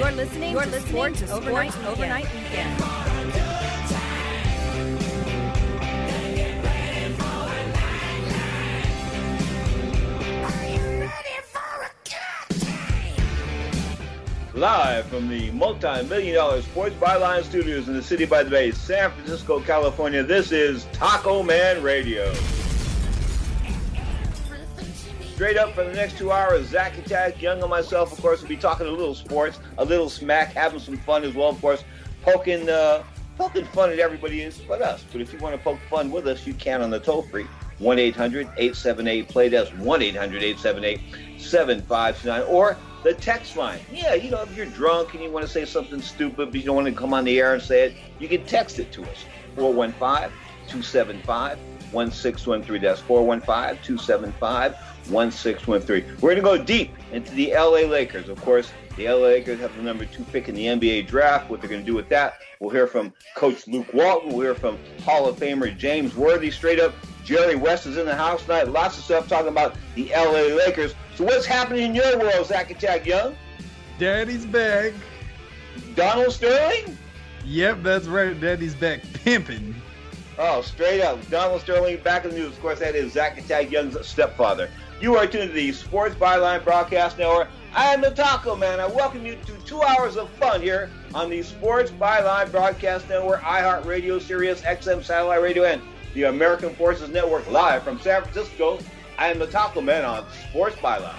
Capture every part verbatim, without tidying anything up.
You're listening, You're to, listening sports to Sports Overnight, overnight Weekend. Live from the multi-million dollar Sports Byline Studios in the City by the Bay, San Francisco, California, this is Taco Man Radio. Straight up for the next two hours, Zach Attack, Young, and myself, of course, will be talking a little sports, a little smack, having some fun as well, of course, poking uh, poking fun at everybody but us. But if you want to poke fun with us, you can on the toll-free one eight hundred eight seven eight play. That's one eight hundred eight seven eight seven five two nine. Or the text line. Yeah, you know, if you're drunk and you want to say something stupid, but you don't want to come on the air and say it, you can text it to us. four one five, two seven five, one six one three. That's four one five, two seven five, one six one three. We're going to go deep into the L A Lakers. Of course, the L A Lakers have the number two pick in the N B A draft. What they're going to do with that, we'll hear from Coach Luke Walton. We'll hear from Hall of Famer James Worthy. Straight up, Jerry West is in the house tonight. Lots of stuff talking about the L A Lakers. So what's happening in your world, Zach Attack Young? Daddy's back. Donald Sterling? Yep, that's right. Daddy's back pimping. Oh, straight up. Donald Sterling back in the news. Of course, that is Zach Attack Young's stepfather. You are tuned to the Sports Byline Broadcast Network. I am the Taco Man. I welcome you to two hours of fun here on the Sports Byline Broadcast Network, iHeartRadio, Sirius X M Satellite Radio, and the American Forces Network, live from San Francisco. I am the Taco Man on Sports Byline.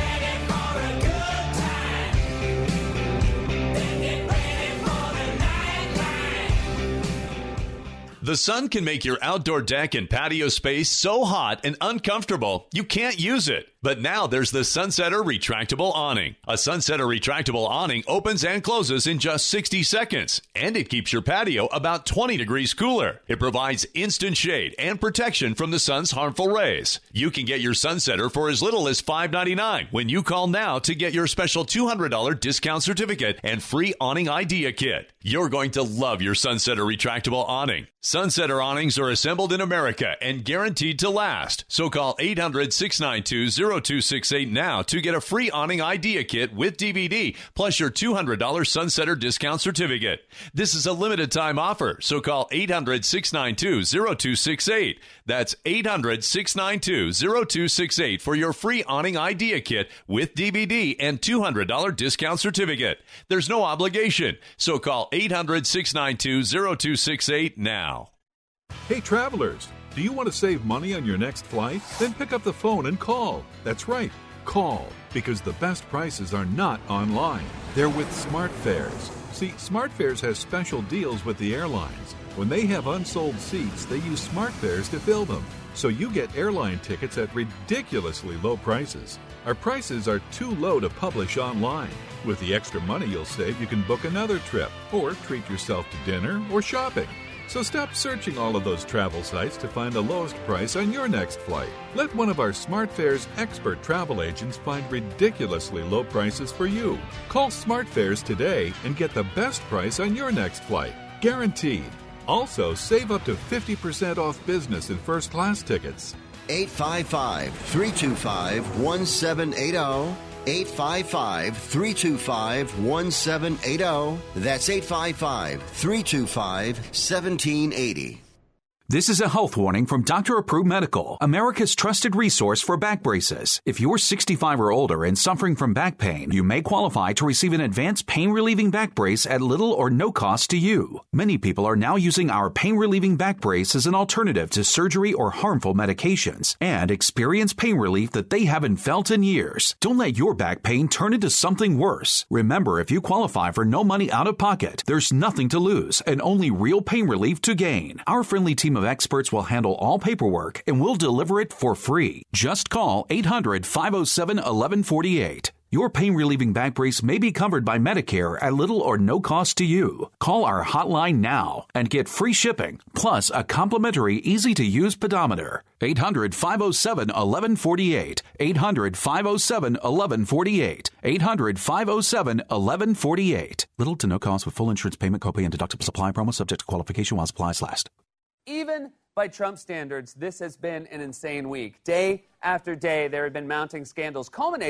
The sun can make your outdoor deck and patio space so hot and uncomfortable you can't use it. But now there's the Sunsetter Retractable Awning. A Sunsetter Retractable Awning opens and closes in just sixty seconds, and it keeps your patio about twenty degrees cooler. It provides instant shade and protection from the sun's harmful rays. You can get your Sunsetter for as little as five ninety-nine when you call now to get your special two hundred dollars discount certificate and free awning idea kit. You're going to love your Sunsetter Retractable Awning. Sunsetter awnings are assembled in America and guaranteed to last. So call eight hundred, six nine two, zero two six eight now to get a free awning idea kit with D V D plus your two hundred dollars Sunsetter discount certificate. This is a limited time offer, so call eight hundred, six nine two, zero two six eight. That's eight hundred, six nine two, zero two six eight for your free awning idea kit with D V D and two hundred dollars discount certificate. There's no obligation, so call eight hundred, six nine two, zero two six eight now. Hey travelers, do you want to save money on your next flight? Then pick up the phone and call. That's right, call, because the best prices are not online. They're with SmartFares. See, SmartFares has special deals with the airlines. When they have unsold seats, they use SmartFares to fill them. So you get airline tickets at ridiculously low prices. Our prices are too low to publish online. With the extra money you'll save, you can book another trip or treat yourself to dinner or shopping. So stop searching all of those travel sites to find the lowest price on your next flight. Let one of our SmartFares expert travel agents find ridiculously low prices for you. Call SmartFares today and get the best price on your next flight. Guaranteed. Also, save up to fifty percent off business and first class tickets. eight five five, three two five, one seven eight zero. eight five five, three two five, one seven eight zero. That's eight five five, three two five, one seven eight zero. This is a health warning from Doctor Approved Medical, America's trusted resource for back braces. If you're sixty-five or older and suffering from back pain, you may qualify to receive an advanced pain-relieving back brace at little or no cost to you. Many people are now using our pain-relieving back brace as an alternative to surgery or harmful medications and experience pain relief that they haven't felt in years. Don't let your back pain turn into something worse. Remember, if you qualify for no money out of pocket, there's nothing to lose and only real pain relief to gain. Our friendly team of experts will handle all paperwork and will deliver it for free. Just call eight hundred, five oh seven, eleven forty-eight. Your pain-relieving back brace may be covered by Medicare at little or no cost to you. Call our hotline now and get free shipping, plus a complimentary, easy-to-use pedometer. eight hundred, five oh seven, eleven forty-eight. eight hundred, five oh seven, eleven forty-eight. eight hundred, five oh seven, eleven forty-eight. Little to no cost with full insurance payment, copay, and deductible supply promo subject to qualification while supplies last. Even by Trump standards, this has been an insane week. Day after day, there have been mounting scandals culminating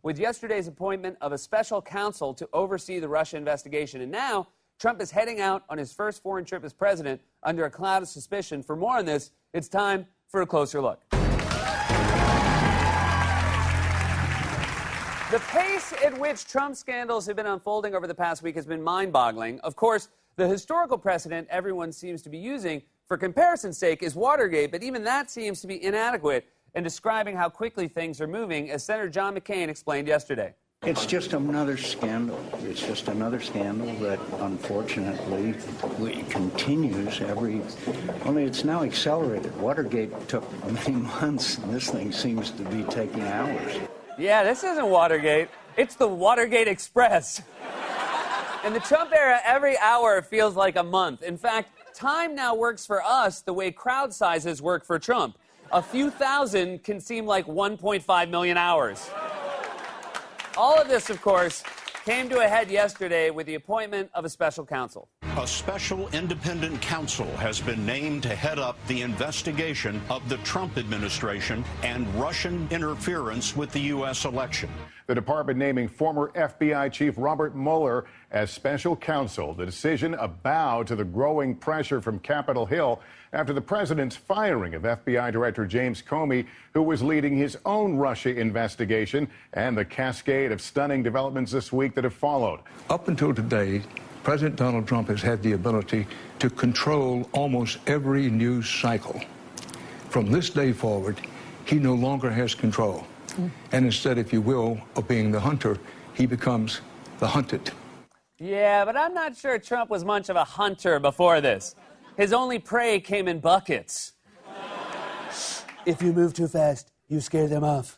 with yesterday's appointment of a special counsel to oversee the Russia investigation. And now, Trump is heading out on his first foreign trip as president under a cloud of suspicion. For more on this, it's time for a closer look. The pace at which Trump scandals have been unfolding over the past week has been mind-boggling. Of course, the historical precedent everyone seems to be using for comparison's sake is Watergate, but even that seems to be inadequate in describing how quickly things are moving, as Senator John McCain explained yesterday. It's just another scandal. It's just another scandal that, unfortunately, we, continues every... Only it's now accelerated. Watergate took many months, and this thing seems to be taking hours. Yeah, this isn't Watergate. It's the Watergate Express. In the Trump era, every hour feels like a month. In fact, time now works for us the way crowd sizes work for Trump. A few thousand can seem like one point five million hours. All of this, of course, came to a head yesterday with the appointment of a special counsel. A special independent counsel has been named to head up the investigation of the Trump administration and Russian interference with the U S election. The department naming former F B I Chief Robert Mueller as special counsel. The decision a bow to the growing pressure from Capitol Hill after the president's firing of F B I Director James Comey, who was leading his own Russia investigation, and the cascade of stunning developments this week that have followed. Up until today, President Donald Trump has had the ability to control almost every news cycle. From this day forward, he no longer has control. Mm. And instead, if you will, of being the hunter, he becomes the hunted. Yeah, but I'm not sure Trump was much of a hunter before this. His only prey came in buckets. If you move too fast, you scare them off.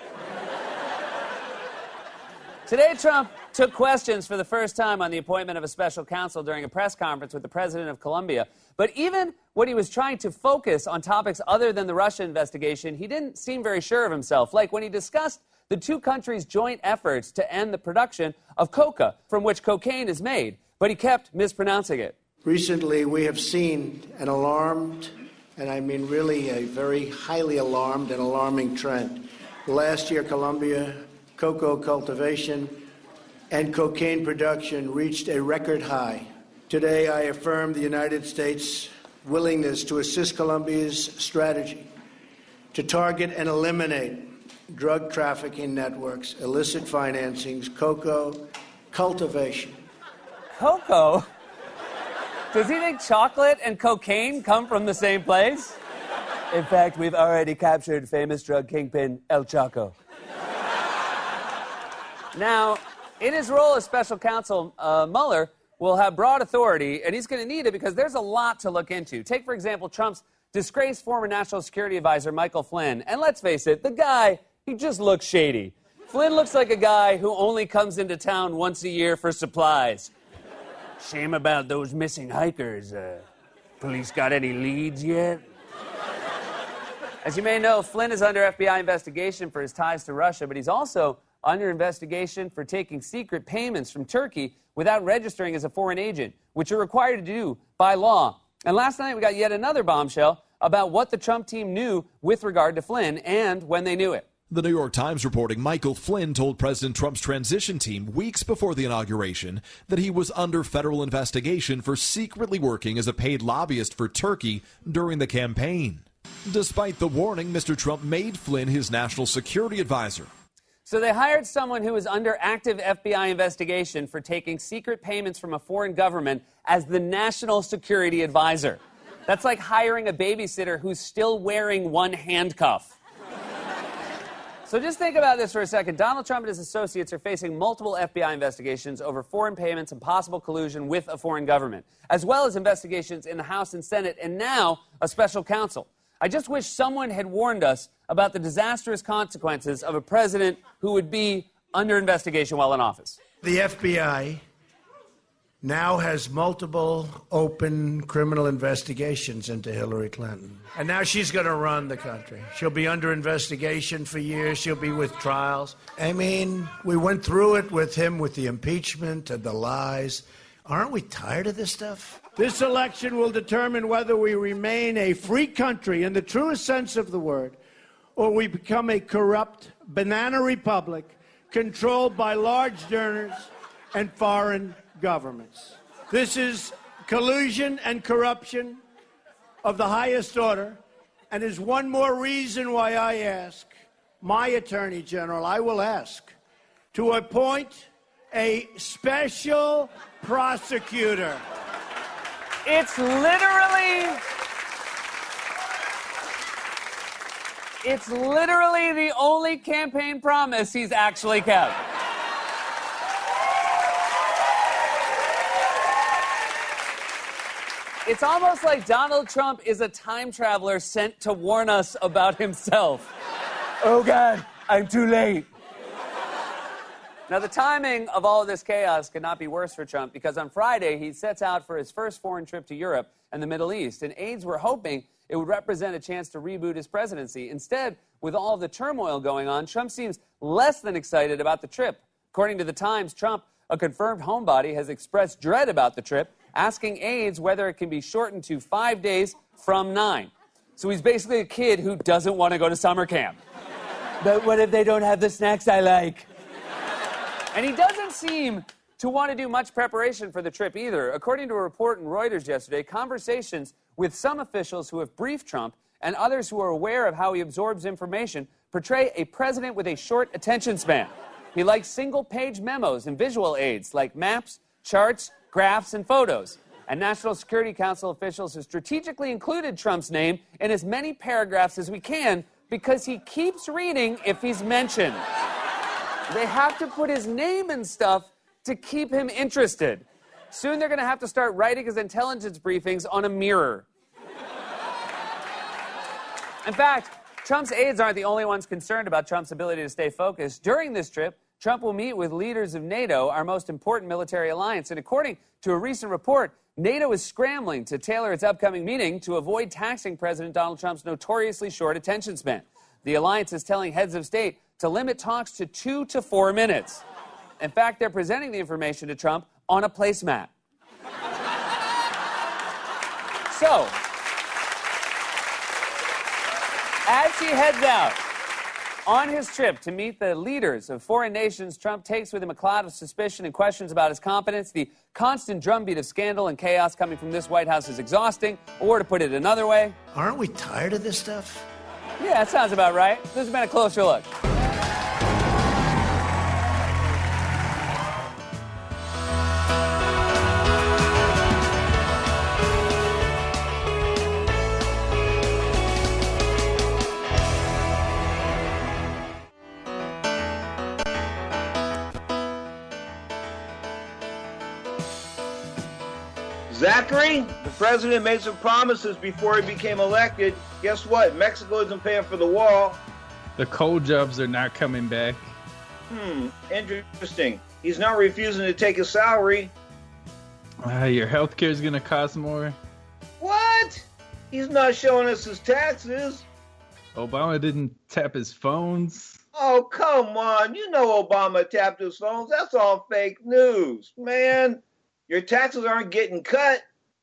Today, Trump took questions for the first time on the appointment of a special counsel during a press conference with the president of Colombia. But even when he was trying to focus on topics other than the Russia investigation, he didn't seem very sure of himself, like when he discussed the two countries' joint efforts to end the production of coca, from which cocaine is made. But he kept mispronouncing it. Recently, we have seen an alarmed, and I mean really a very highly alarmed and alarming trend. Last year, Colombia cocoa cultivation and cocaine production reached a record high. Today, I affirm the United States' willingness to assist Colombia's strategy to target and eliminate drug trafficking networks, illicit financings, cocoa cultivation. Cocoa? Does he think chocolate and cocaine come from the same place? In fact, we've already captured famous drug kingpin El Chaco. Now, in his role as special counsel, uh, Mueller will have broad authority, and he's going to need it because there's a lot to look into. Take, for example, Trump's disgraced former National Security Advisor, Michael Flynn. And let's face it, the guy, he just looks shady. Flynn looks like a guy who only comes into town once a year for supplies. Shame about those missing hikers. Uh, police got any leads yet? As you may know, Flynn is under F B I investigation for his ties to Russia, but he's also under investigation for taking secret payments from Turkey without registering as a foreign agent, which you're required to do by law. And last night we got yet another bombshell about what the Trump team knew with regard to Flynn and when they knew it. The New York Times reporting Michael Flynn told President Trump's transition team weeks before the inauguration that he was under federal investigation for secretly working as a paid lobbyist for Turkey during the campaign. Despite the warning, Mister Trump made Flynn his national security advisor. So they hired someone who was under active F B I investigation for taking secret payments from a foreign government as the national security advisor. That's like hiring a babysitter who's still wearing one handcuff. So just think about this for a second. Donald Trump and his associates are facing multiple F B I investigations over foreign payments and possible collusion with a foreign government, as well as investigations in the House and Senate, and now a special counsel. I just wish someone had warned us about the disastrous consequences of a president who would be under investigation while in office. The F B I now has multiple open criminal investigations into Hillary Clinton. And now she's going to run the country. She'll be under investigation for years. She'll be with trials. I mean, we went through it with him with the impeachment and the lies. Aren't we tired of this stuff? This election will determine whether we remain a free country in the truest sense of the word, or we become a corrupt banana republic controlled by large donors and foreign governments. This is collusion and corruption of the highest order, and is one more reason why I ask my Attorney General, I will ask, to appoint a special prosecutor. It's literally... It's literally the only campaign promise he's actually kept. It's almost like Donald Trump is a time traveler sent to warn us about himself. Oh, God, I'm too late. Now, the timing of all of this chaos could not be worse for Trump, because on Friday, he sets out for his first foreign trip to Europe and the Middle East, and aides were hoping it would represent a chance to reboot his presidency. Instead, with all of the turmoil going on, Trump seems less than excited about the trip. According to The Times, Trump, a confirmed homebody, has expressed dread about the trip, asking aides whether it can be shortened to five days from nine. So he's basically a kid who doesn't want to go to summer camp. But what if they don't have the snacks I like? And he doesn't seem to want to do much preparation for the trip either. According to a report in Reuters yesterday, conversations with some officials who have briefed Trump and others who are aware of how he absorbs information portray a president with a short attention span. He likes single-page memos and visual aids like maps, charts, graphs, and photos. And National Security Council officials have strategically included Trump's name in as many paragraphs as we can because he keeps reading if he's mentioned. They have to put his name and stuff to keep him interested. Soon they're going to have to start writing his intelligence briefings on a mirror. In fact, Trump's aides aren't the only ones concerned about Trump's ability to stay focused. During this trip, Trump will meet with leaders of NATO, our most important military alliance. And according to a recent report, NATO is scrambling to tailor its upcoming meeting to avoid taxing President Donald Trump's notoriously short attention span. The alliance is telling heads of state to limit talks to two to four minutes. In fact, they're presenting the information to Trump on a placemat. So, as he heads out on his trip to meet the leaders of foreign nations, Trump takes with him a cloud of suspicion and questions about his competence. The constant drumbeat of scandal and chaos coming from this White House is exhausting, or to put it another way... Aren't we tired of this stuff? Yeah, that sounds about right. This has been a closer look. Zachary, the president made some promises before he became elected. Guess what? Mexico isn't paying for the wall. The coal jobs are not coming back. Hmm, interesting. He's not refusing to take a salary. Uh, your health care is going to cost more. What? He's not showing us his taxes. Obama didn't tap his phones. Oh, come on. You know Obama tapped his phones. That's all fake news, man. Your taxes aren't getting cut.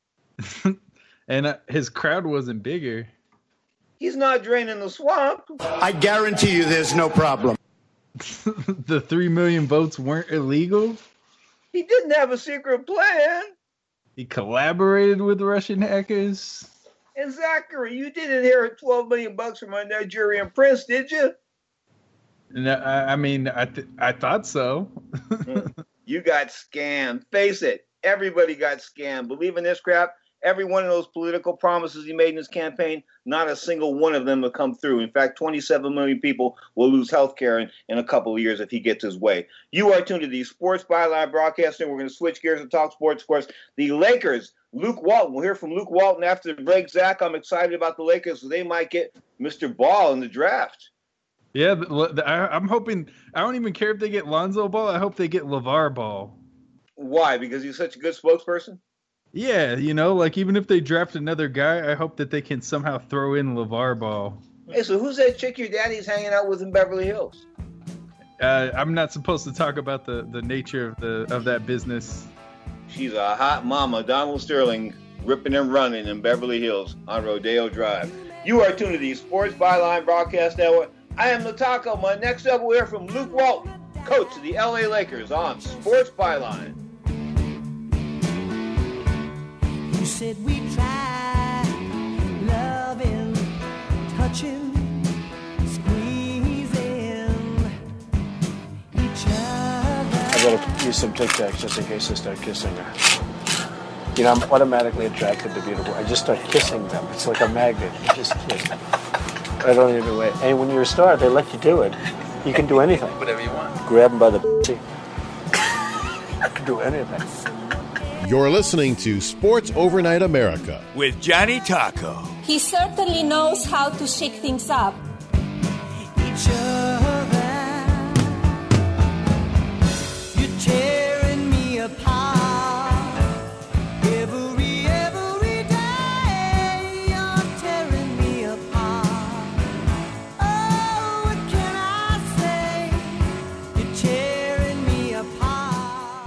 And uh, his crowd wasn't bigger. He's not draining the swamp. I guarantee you there's no problem. The three million votes weren't illegal? He didn't have a secret plan. He collaborated with Russian hackers. And Zachary, you didn't inherit twelve million bucks from a Nigerian prince, did you? No, I, I mean, I th- I thought so. You got scammed. Face it. Everybody got scammed. Believe in this crap. Every one of those political promises he made in his campaign, not a single one of them will come through. In fact, twenty-seven million people will lose health care in, in a couple of years if he gets his way. You are tuned to the Sports Byline Broadcasting. We're going to switch gears and talk sports. Of course, the Lakers, Luke Walton. We'll hear from Luke Walton after the break. Zach, I'm excited about the Lakers. So they might get Mister Ball in the draft. Yeah, the, the, I, I'm hoping. I don't even care if they get Lonzo Ball. I hope they get LeVar Ball. Why? Because he's such a good spokesperson? Yeah, you know, like even if they draft another guy, I hope that they can somehow throw in LeVar Ball. Hey, so who's that chick your daddy's hanging out with in Beverly Hills? Uh, I'm not supposed to talk about the, the nature of the of that business. She's a hot mama, Donald Sterling, ripping and running in Beverly Hills on Rodeo Drive. You are tuned to the Sports Byline Broadcast Network. I am the Taco. My next up, we'll hear from Luke Walton, coach of the L A Lakers on Sports Byline. You said we tried loving, touching, squeezing each other. I gotta use some Tic Tacs just in case I start kissing her. You know, I'm automatically attracted to beautiful. I just start kissing them. It's like a magnet. You just kiss. I don't even wait. And when you're a star, they let you do it. You can do anything. Whatever you want. Grab them by the pussy. I can do anything. You're listening to Sports Overnight America with Johnny Taco. He certainly knows how to shake things up. Each other, you're tearing me apart. Every, every day, you're tearing me apart. Oh, what can I say? You're tearing me apart.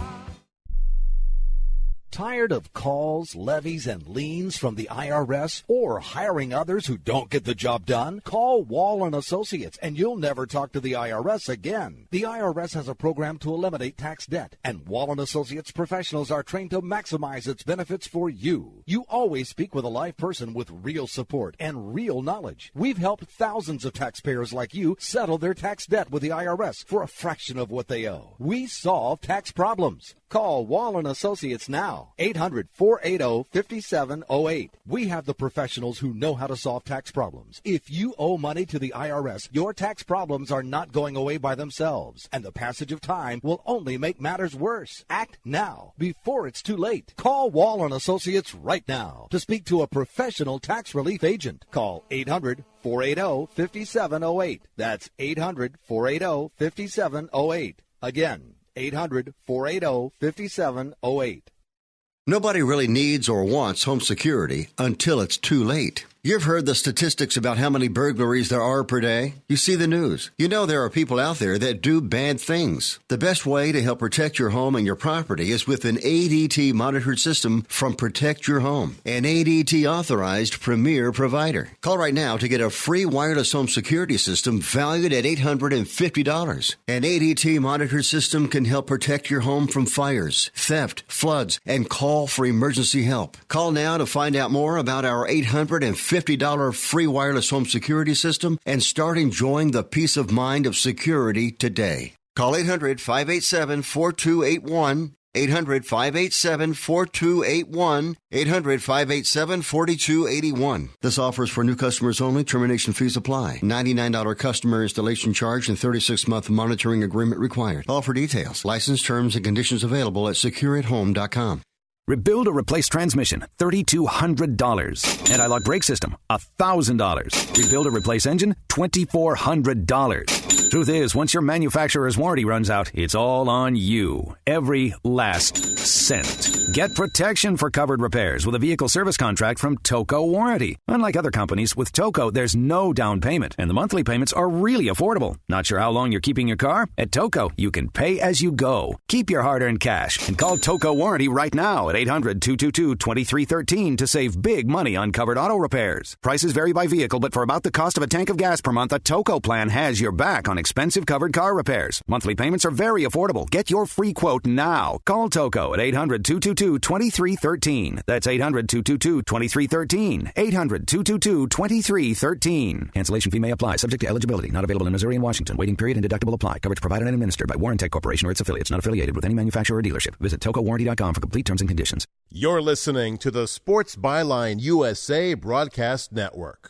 Tired of calls, levies, and liens from the I R S or hiring others who don't get the job done? Call Wall and Associates and you'll never talk to the I R S again. The I R S has a program to eliminate tax debt, and Wall and Associates professionals are trained to maximize its benefits for you. You always speak with a live person with real support and real knowledge. We've helped thousands of taxpayers like you settle their tax debt with the I R S for a fraction of what they owe. We solve tax problems. Call Wall and Associates now, eight hundred, four eight zero, five seven zero eight. We have the professionals who know how to solve tax problems. If you owe money to the I R S, your tax problems are not going away by themselves, and the passage of time will only make matters worse. Act now, before it's too late. Call Wall and Associates right now to speak to a professional tax relief agent. Call eight hundred, four eight zero, five seven zero eight. That's eight hundred, four eight zero, five seven zero eight. Again, eight hundred, four eight zero, five seven zero eight. Nobody really needs or wants home security until it's too late. You've heard the statistics about how many burglaries there are per day. You see the news. You know there are people out there that do bad things. The best way to help protect your home and your property is with an A D T monitored system from Protect Your Home, an A D T authorized premier provider. Call right now to get a free wireless home security system valued at eight hundred fifty dollars. An A D T monitored system can help protect your home from fires, theft, floods, and call for emergency help. Call now to find out more about our eight hundred fifty dollars free wireless home security system and start enjoying the peace of mind of security today. Call eight hundred, five eight seven, four two eight one, eight hundred, five eight seven, four two eight one, eight hundred, five eight seven, four two eight one. This offer is for new customers only. Termination fees apply. ninety-nine dollars customer installation charge and thirty-six month monitoring agreement required. All for details. License terms and conditions available at secure at home dot com. Rebuild or replace transmission, three thousand two hundred dollars. Anti-lock brake system, one thousand dollars. Rebuild or replace engine, two thousand four hundred dollars. Truth is, once your manufacturer's warranty runs out, it's all on you. Every last cent. Get protection for covered repairs with a vehicle service contract from Toco Warranty. Unlike other companies, with Toco, there's no down payment, and the monthly payments are really affordable. Not sure how long you're keeping your car? At Toco, you can pay as you go. Keep your hard-earned cash and call Toco Warranty right now at eight hundred, two two two, two three one three to save big money on covered auto repairs. Prices vary by vehicle, but for about the cost of a tank of gas per month, a Toco plan has your back on expensive covered car repairs. Monthly payments are very affordable. Get your free quote now. Call Toco at eight hundred, two two two, two three one three. That's eight hundred, two two two, two three one three. eight hundred, two two two, two three one three. Cancellation fee may apply. Subject to eligibility. Not available in Missouri and Washington. Waiting period and deductible apply. Coverage provided and administered by Warrantech Corporation or its affiliates. Not affiliated with any manufacturer or dealership. Visit toco warranty dot com for complete terms and conditions. You're listening to the Sports Byline U S A Broadcast Network.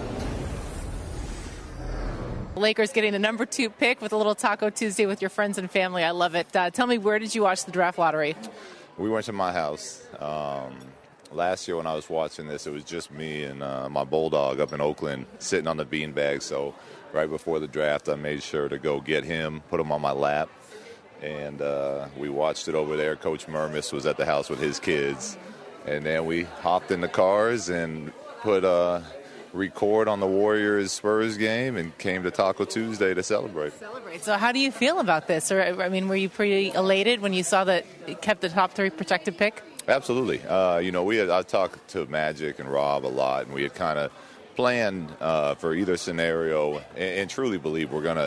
Lakers getting the number two pick with a little Taco Tuesday with your friends and family. I love it. Uh, tell me, where did you watch the draft lottery? We went to my house. Um, last year when I was watching this, it was just me and uh, my bulldog up in Oakland sitting on the beanbag. So right before the draft, I made sure to go get him, put him on my lap. And uh, we watched it over there. Coach Mermis was at the house with his kids. And then we hopped in the cars and put uh, record on the Warriors-Spurs game and came to Taco Tuesday to celebrate. Celebrate. So how do you feel about this? Or I mean, were you pretty elated when you saw that it kept the top three protected pick? Absolutely. Uh, you know, we had, I talked to Magic and Rob a lot, and we had kind of planned uh, for either scenario and, and truly believe we're going to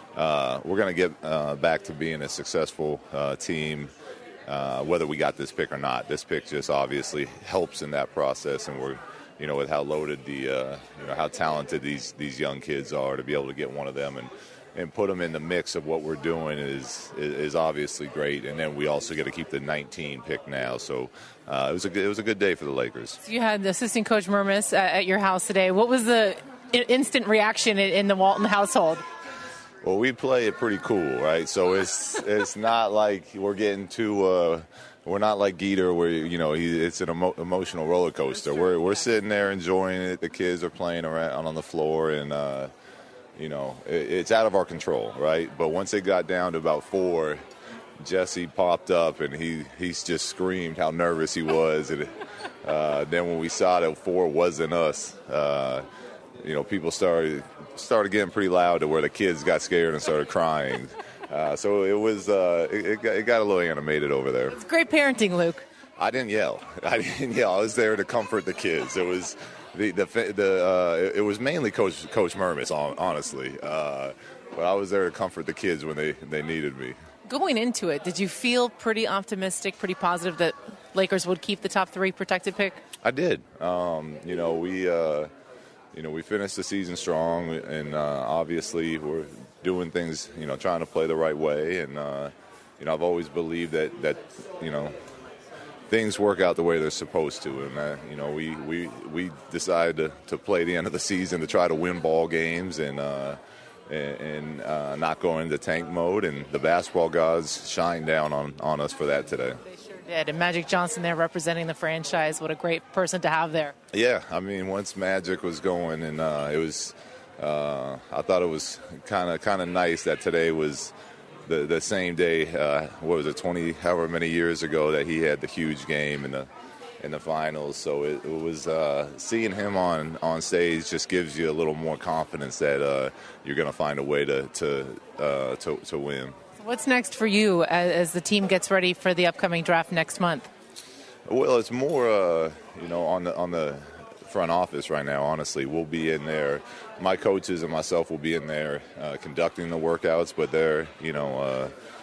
uh, we're going to get uh, back to being a successful uh, team, uh, whether we got this pick or not. This pick just obviously helps in that process, and we're, you know, with how loaded the, uh, you know, how talented these these young kids are, to be able to get one of them and. and put them in the mix of what we're doing is, is is obviously great. And then we also get to keep the nineteen pick now. So uh, it was a good, it was a good day for the Lakers. So you had assistant coach Mermis at, at your house today. What was the instant reaction in, in the Walton household? Well, we play it pretty cool, right? So it's it's not like we're getting too. Uh, we're not like Geeter, where you know he, it's an emo- emotional roller coaster. We're we're sitting there enjoying it. The kids are playing around on the floor, and. Uh, You know, it's out of our control, right? But once it got down to about four, Jesse popped up and he he's just screamed how nervous he was. And uh, then when we saw that four wasn't us, uh, you know, people started started getting pretty loud to where the kids got scared and started crying. Uh, so it was uh, it, it, got, it got a little animated over there. It's great parenting, Luke. I didn't yell. I didn't yell. I was there to comfort the kids. It was. The the the uh, it was mainly Coach Coach Mermis, honestly, uh, but I was there to comfort the kids when they, they needed me. Going into it, did you feel pretty optimistic, pretty positive that Lakers would keep the top three protected pick? I did. Um, you know, we uh, you know we finished the season strong, and uh, obviously we're doing things, you know, trying to play the right way, and uh, you know I've always believed that that you know. things work out the way they're supposed to, and uh, you know we we we decided to, to play the end of the season to try to win ball games and uh, and, and uh, not go into tank mode, and the basketball gods shined down on, on us for that today. They sure did, and Magic Johnson there representing the franchise. What a great person to have there. Yeah, I mean once Magic was going, and uh, it was uh, I thought it was kind of kind of nice that today was. The, the same day, uh, what was it, twenty, however many years ago, that he had the huge game in the in the finals. So it, it was uh, seeing him on, on stage just gives you a little more confidence that uh, you're going to find a way to to, uh, to to win. So what's next for you as, as the team gets ready for the upcoming draft next month? Well, it's more, uh, you know, on the on the front office right now. Honestly, we'll be in there. My coaches and myself will be in there uh, conducting the workouts, but they're, you know, uh,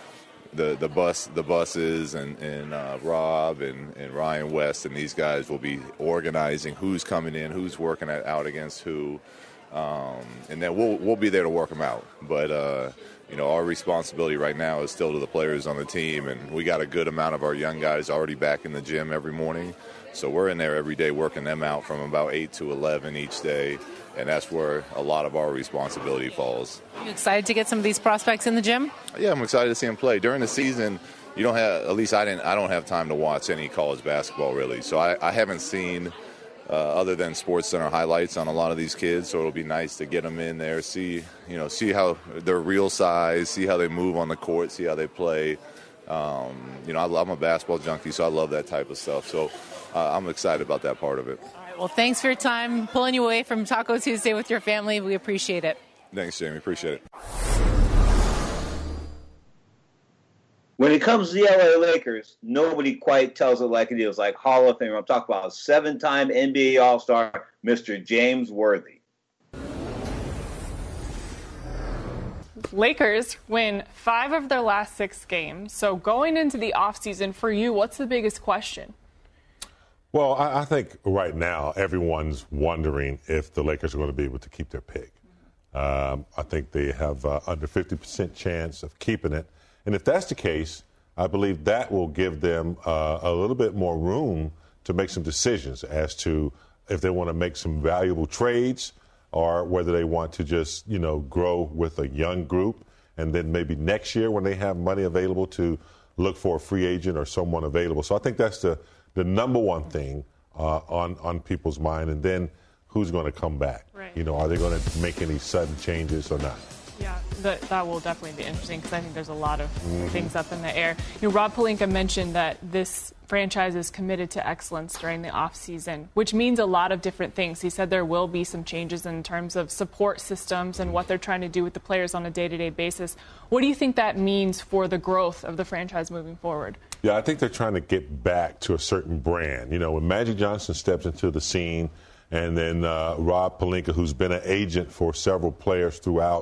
the the bus the buses and and uh, Rob and, and Ryan West and these guys will be organizing who's coming in, who's working at, out against who, um, and then we'll we'll be there to work them out. But uh, you know, our responsibility right now is still to the players on the team, and we got a good amount of our young guys already back in the gym every morning. So we're in there every day working them out from about eight to eleven each day, and that's where a lot of our responsibility falls. Are you excited to get some of these prospects in the gym? Yeah, I'm excited to see them play. During the season, you don't have, at least I didn't, I don't have time to watch any college basketball really. So I, I haven't seen, uh, other than SportsCenter highlights on a lot of these kids. So it'll be nice to get them in there, see, you know, see how their real size, see how they move on the court, see how they play. Um, you know, I, I'm a basketball junkie, so I love that type of stuff. So uh, I'm excited about that part of it. All right, well, thanks for your time, pulling you away from Taco Tuesday with your family. We appreciate it. Thanks, Jamie. Appreciate it. When it comes to the L A Lakers, nobody quite tells it like it is, like Hall of Famer. I'm talking about seven-time N B A All-Star, Mister James Worthy. Lakers win five of their last six games. So going into the offseason, for you, what's the biggest question? Well, I, I think right now everyone's wondering if the Lakers are going to be able to keep their pick. Um, I think they have uh, under fifty percent chance of keeping it. And if that's the case, I believe that will give them uh, a little bit more room to make some decisions as to if they want to make some valuable trades or whether they want to just, you know, grow with a young group. And then maybe next year when they have money available to look for a free agent or someone available. So I think that's the, the number one thing uh, on, on people's mind. And then who's going to come back? Right. You know, are they going to make any sudden changes or not? Yeah, that, that will definitely be interesting because I think there's a lot of Mm-hmm. things up in the air. You know, Rob Pelinka mentioned that this franchise is committed to excellence during the offseason, which means a lot of different things. He said there will be some changes in terms of support systems and what they're trying to do with the players on a day-to-day basis. What do you think that means for the growth of the franchise moving forward? Yeah, I think they're trying to get back to a certain brand. You know, when Magic Johnson steps into the scene and then uh, Rob Pelinka, who's been an agent for several players throughout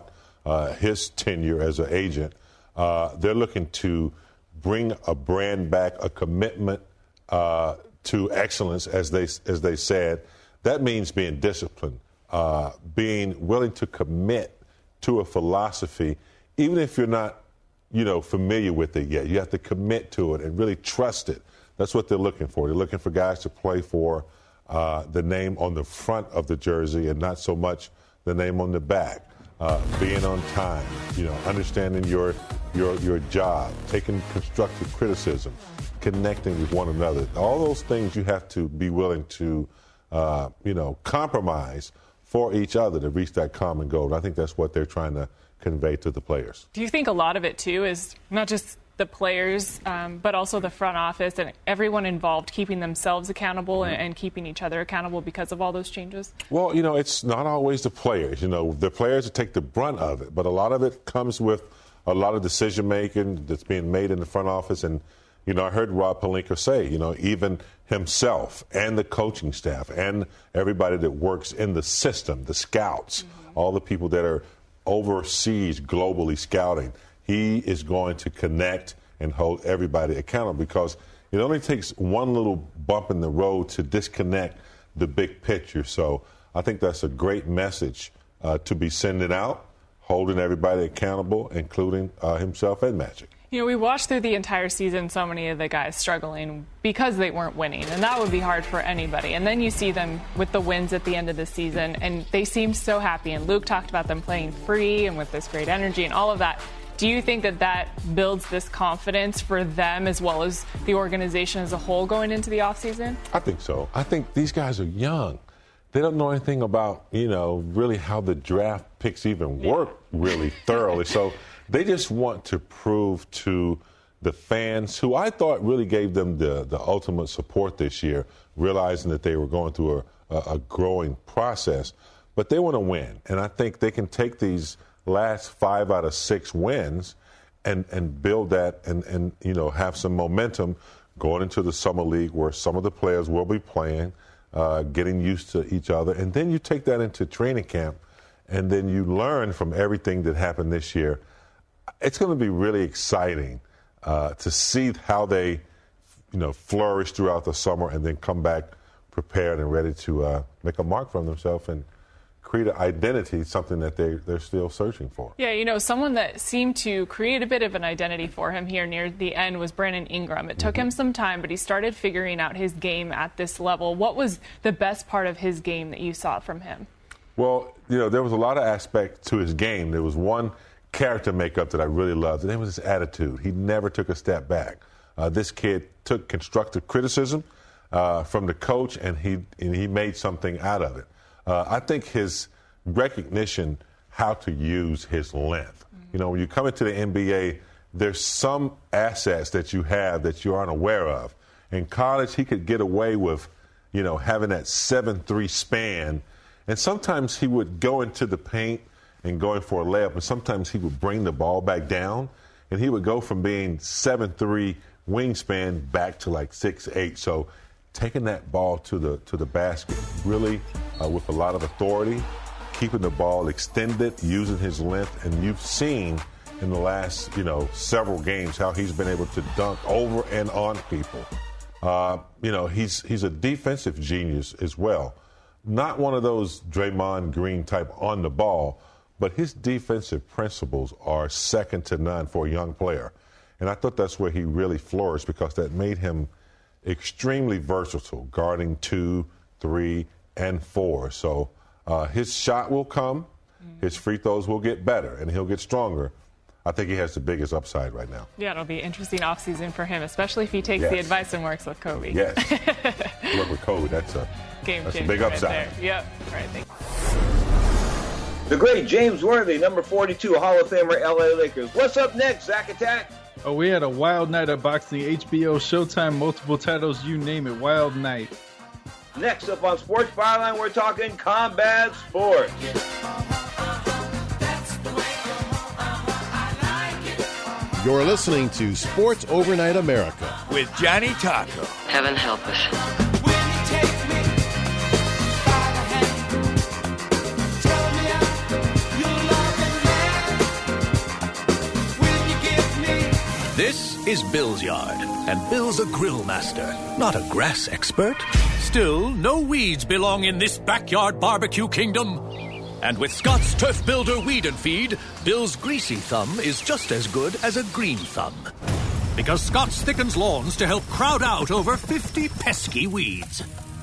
uh, his tenure as an agent. Uh, they're looking to bring a brand back, a commitment uh, to excellence, as they as they said. That means being disciplined, uh, being willing to commit to a philosophy, even if you're not, you know, familiar with it yet. You have to commit to it and really trust it. That's what they're looking for. They're looking for guys to play for uh, the name on the front of the jersey and not so much the name on the back. Uh, being on time, you know, understanding your your your job, taking constructive criticism, connecting with one another. All those things you have to be willing to, uh, you know, compromise for each other to reach that common goal. And I think that's what they're trying to convey to the players. Do you think a lot of it, too, is not just the players, um, but also the front office and everyone involved keeping themselves accountable and, and keeping each other accountable because of all those changes? Well, you know, it's not always the players. You know, the players take the brunt of it, but a lot of it comes with a lot of decision-making that's being made in the front office. And, you know, I heard Rob Pelinka say, you know, even himself and the coaching staff and everybody that works in the system, the scouts, mm-hmm. all the people that are overseas globally scouting, he is going to connect and hold everybody accountable because it only takes one little bump in the road to disconnect the big picture. So I think that's a great message uh, to be sending out, holding everybody accountable, including uh, himself and Magic. You know, we watched through the entire season so many of the guys struggling because they weren't winning, and that would be hard for anybody. And then you see them with the wins at the end of the season, and they seemed so happy. And Luke talked about them playing free and with this great energy and all of that. Do you think that that builds this confidence for them as well as the organization as a whole going into the offseason? I think so. I think these guys are young. They don't know anything about, you know, really how the draft picks even work really thoroughly. So they just want to prove to the fans, who I thought really gave them the, the ultimate support this year, realizing that they were going through a, a, a growing process. But they want to win. And I think they can take these last five out of six wins and, and build that and, and, you know, have some momentum going into the summer league where some of the players will be playing, uh, getting used to each other. And then you take that into training camp and then you learn from everything that happened this year. It's going to be really exciting uh, to see how they, you know, flourish throughout the summer and then come back prepared and ready to uh, make a mark for themselves and create an identity, something that they, they're still searching for. Yeah, you know, someone that seemed to create a bit of an identity for him here near the end was Brandon Ingram. It took mm-hmm. him some time, but he started figuring out his game at this level. What was the best part of his game that you saw from him? Well, you know, there was a lot of aspect to his game. There was one character makeup that I really loved, and it was his attitude. He never took a step back. Uh, this kid took constructive criticism uh, from the coach, and he and he made something out of it. Uh, I think his recognition how to use his length. Mm-hmm. You know, when you come into the N B A, there's some assets that you have that you aren't aware of. In college, he could get away with, you know, having that seven three span, and sometimes he would go into the paint and going for a layup, and sometimes he would bring the ball back down, and he would go from being seven three wingspan back to like six eight. So taking that ball to the to the basket really uh, with a lot of authority, keeping the ball extended, using his length, and you've seen in the last, you know, several games how he's been able to dunk over and on people. Uh, you know, he's he's a defensive genius as well. Not one of those Draymond Green type on the ball, but his defensive principles are second to none for a young player. And I thought that's where he really flourished because that made him extremely versatile, guarding two, three, and four. So uh, his shot will come, his free throws will get better, and he'll get stronger. I think he has the biggest upside right now. Yeah, it'll be interesting offseason for him, especially if he takes yes. the advice and works with Kobe. Yes. Work with Kobe, that's a, Game that's a changer big right upside. There. Yep. All right, thanks. The great James Worthy, number forty-two, Hall of Famer, L A Lakers. What's up next, Zach Attack? Oh, we had a wild night of boxing. H B O, Showtime, multiple titles, you name it. Wild night. Next up on Sports Byline, we're talking combat sports. You're listening to Sports Overnight America with Johnny Taco. Heaven help us. is Bill's yard, and Bill's a grill master, not a grass expert. Still, no weeds belong in this backyard barbecue kingdom. And with Scott's Turf Builder Weed and Feed, Bill's greasy thumb is just as good as a green thumb. Because Scott's thickens lawns to help crowd out over fifty pesky weeds.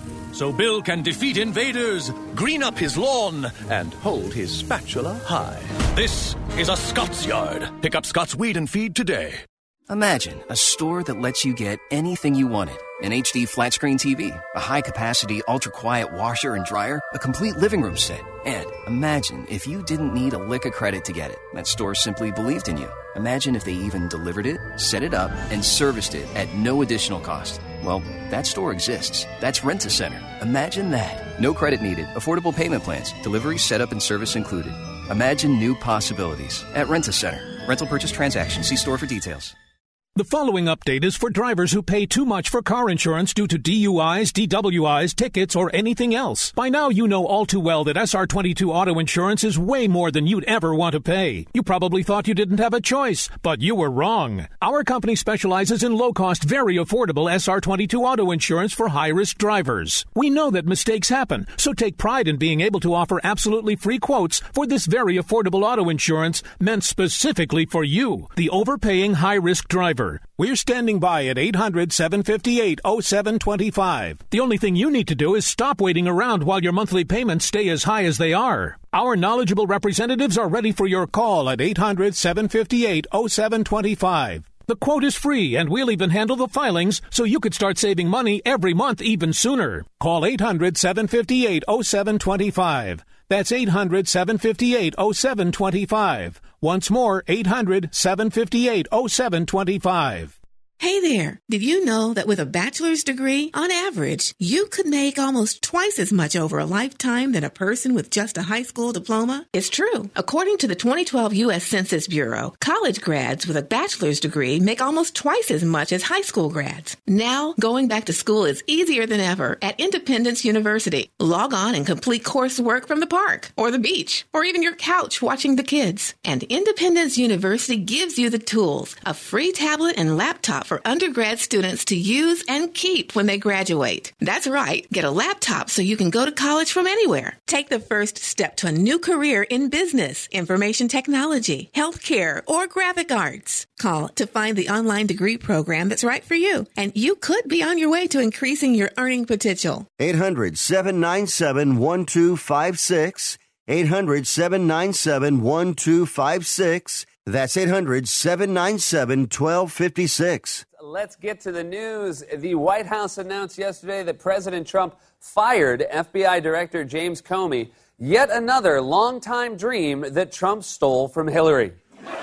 So Bill can defeat invaders, green up his lawn, and hold his spatula high. This is a Scott's yard. Pick up Scott's Weed and Feed today. Imagine a store that lets you get anything you wanted. An H D flat-screen T V, a high-capacity, ultra-quiet washer and dryer, a complete living room set. And imagine if you didn't need a lick of credit to get it. That store simply believed in you. Imagine if they even delivered it, set it up, and serviced it at no additional cost. Well, that store exists. That's Rent-A-Center. Imagine that. No credit needed. Affordable payment plans. Delivery, setup, and service included. Imagine new possibilities at Rent-A-Center. Rental purchase transaction. See store for details. The following update is for drivers who pay too much for car insurance due to D U Is, D W Is, tickets, or anything else. By now, you know all too well that S R twenty-two auto insurance is way more than you'd ever want to pay. You probably thought you didn't have a choice, but you were wrong. Our company specializes in low-cost, very affordable S R twenty-two auto insurance for high-risk drivers. We know that mistakes happen, so take pride in being able to offer absolutely free quotes for this very affordable auto insurance meant specifically for you, the overpaying high-risk driver. We're standing by at eight hundred, seven five eight, oh seven two five. The only thing you need to do is stop waiting around while your monthly payments stay as high as they are. Our knowledgeable representatives are ready for your call at eight hundred, seven five eight, oh seven two five. The quote is free, and we'll even handle the filings so you could start saving money every month even sooner. Call eight hundred, seven five eight, oh seven two five. That's eight hundred, seven five eight, oh seven two five. Once more, eight hundred, seven five eight, oh seven two five. Hey there, did you know that with a bachelor's degree, on average, you could make almost twice as much over a lifetime than a person with just a high school diploma? It's true. According to the twenty twelve U S Census Bureau, college grads with a bachelor's degree make almost twice as much as high school grads. Now, going back to school is easier than ever at Independence University. Log on and complete coursework from the park, or the beach, or even your couch watching the kids. And Independence University gives you the tools, a free tablet and laptop for undergrad students to use and keep when they graduate. That's right. Get a laptop so you can go to college from anywhere. Take the first step to a new career in business, information technology, healthcare, or graphic arts. Call to find the online degree program that's right for you, and you could be on your way to increasing your earning potential. eight hundred, seven nine seven, one two five six. eight hundred, seven nine seven, one two five six. That's eight hundred, seven nine seven, one two five six. Let's get to the news. The White House announced yesterday that President Trump fired F B I Director James Comey, yet another longtime dream that Trump stole from Hillary.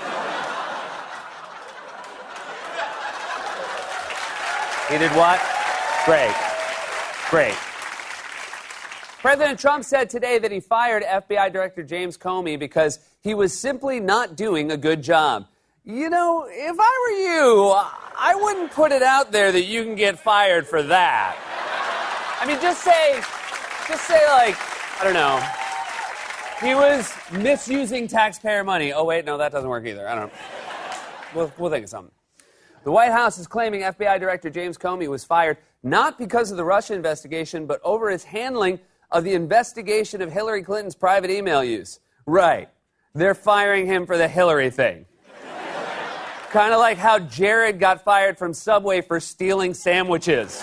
He did what? Great. Great. President Trump said today that he fired F B I Director James Comey because he was simply not doing a good job. You know, if I were you, I wouldn't put it out there that you can get fired for that. I mean, just say, just say like, I don't know, he was misusing taxpayer money. Oh, wait, no, that doesn't work either. I don't know. We'll, we'll think of something. The White House is claiming F B I Director James Comey was fired not because of the Russia investigation, but over his handling of the investigation of Hillary Clinton's private email use. Right. They're firing him for the Hillary thing. Kind of like how Jared got fired from Subway for stealing sandwiches.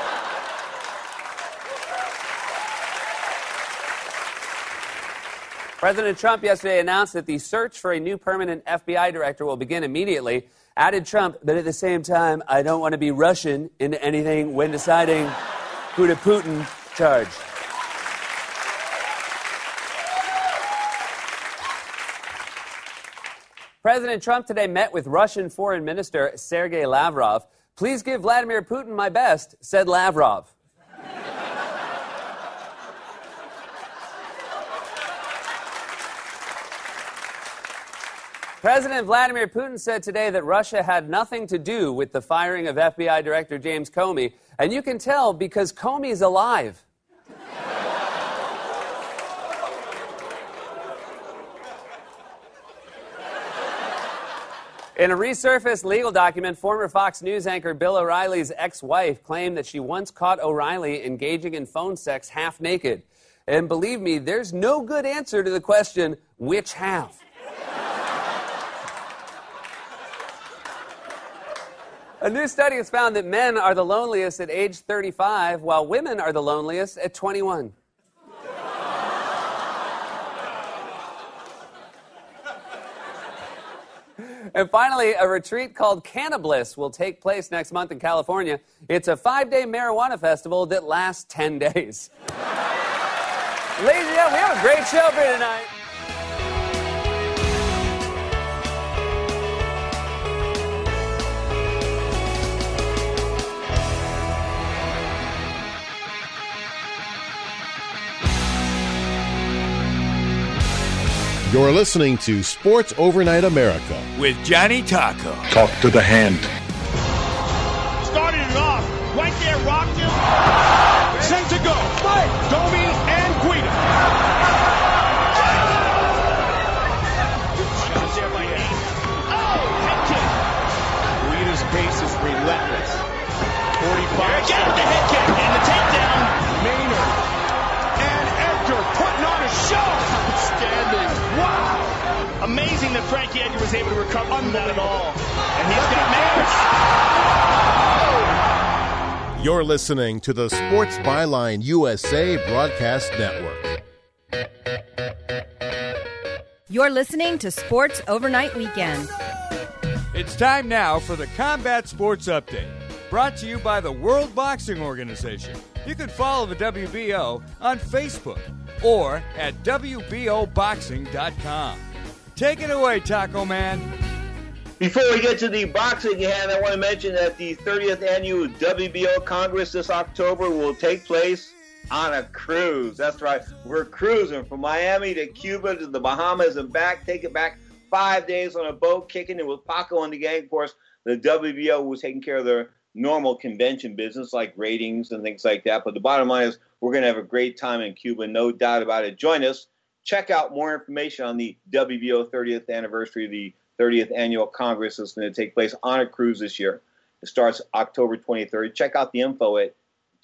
President Trump yesterday announced that the search for a new permanent F B I director will begin immediately. Added Trump, but at the same time, I don't want to be Russian into anything when deciding who to Putin charge. President Trump today met with Russian Foreign Minister Sergei Lavrov. Please give Vladimir Putin my best, said Lavrov. President Vladimir Putin said today that Russia had nothing to do with the firing of F B I Director James Comey, and you can tell because Comey's alive. In a resurfaced legal document, former Fox News anchor Bill O'Reilly's ex-wife claimed that she once caught O'Reilly engaging in phone sex half naked. And believe me, there's no good answer to the question, which half? A new study has found that men are the loneliest at age thirty-five, while women are the loneliest at twenty-one. And finally, a retreat called Cannabliss will take place next month in California. It's a five-day marijuana festival that lasts ten days. Ladies and gentlemen, we have a great show for you tonight. You're listening to Sports Overnight America with Johnny Taco. Talk to the hand. Started it off. Right there, rocked him. Sent to go. Domi and Guida. Punches there by eight. Oh, head kick. Guida's pace is relentless. forty-five. There again, the head kick and the takedown. Maynard and Edgar putting on a show. Outstanding. Wow. Amazing that Frankie Edgar was able to recover from that at all. And he's got Mayers. You're listening to the Sports Byline U S A Broadcast Network. You're listening to Sports Overnight Weekend. It's time now for the Combat Sports Update, brought to you by the World Boxing Organization. You can follow the W B O on Facebook or at W B O boxing dot com. Take it away, Taco Man. Before we get to the boxing hand, I want to mention that the thirtieth Annual W B O Congress this October will take place on a cruise. That's right. We're cruising from Miami to Cuba to the Bahamas and back. Take it back five days on a boat, kicking it with Paco and the gang. Of course, the W B O was taking care of their normal convention business like ratings and things like that. But the bottom line is we're going to have a great time in Cuba, no doubt about it. Join us. Check out more information on the W B O thirtieth anniversary, the thirtieth Annual Congress that's going to take place on a cruise this year. It starts October twenty-third. Check out the info at